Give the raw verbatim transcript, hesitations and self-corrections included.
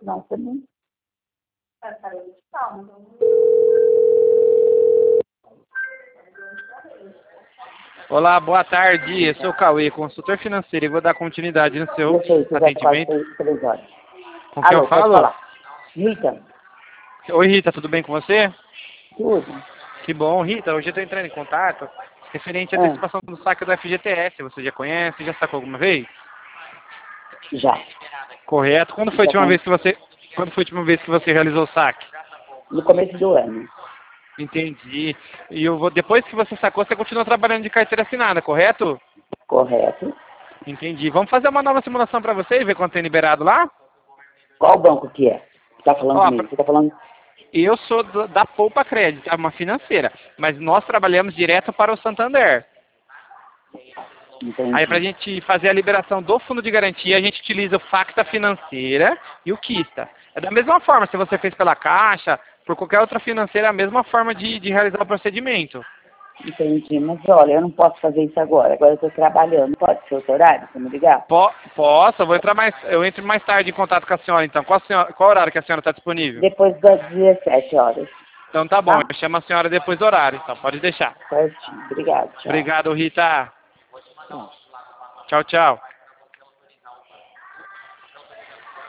Não, também. Olá, boa tarde. Eu sou o Cauê, consultor financeiro, e vou dar continuidade no seu Deixa eu, você já atendimento. quase três horas. Com quem Alô, eu pode falo? falar. Rita, Oi, Rita, tudo bem com você? tudo. Que bom, Rita. Hoje eu estou entrando em contato referente à Ah, antecipação do saque do F G T S. Você já conhece? Já sacou alguma vez? já. Correto. Quando foi a Já última com... vez que você, quando foi a última vez que você realizou o saque? No começo do ano. Entendi. E eu vou, depois que você sacou, você continua trabalhando de carteira assinada, correto? Correto. Entendi. Vamos fazer uma nova simulação para você e ver quanto tem liberado lá? Qual banco que é? Você tá falando Ó, comigo? Você tá falando... eu sou do- da Poupa Crédito, é uma financeira, mas nós trabalhamos direto para o Santander. Aí, para a Entendi. gente fazer a liberação do fundo de garantia, a gente utiliza o Facta Financeira e o Quista. É da mesma forma, se você fez pela Caixa, por qualquer outra financeira, é a mesma forma de, de realizar o procedimento. Entendi. Mas olha, eu não posso fazer isso agora. Agora eu tô trabalhando. Pode ser outro horário? Você me ligar? Po- posso, eu vou entrar mais, eu entro mais tarde em contato com a senhora, então. Qual, a senhora- qual horário que a senhora está disponível? Depois das dezessete horas. Então tá bom, Tá? eu chamo a senhora depois do horário, então pode deixar. Certinho. Obrigado. Tchau. Obrigado, Rita. Tchau. Tchau, tchau.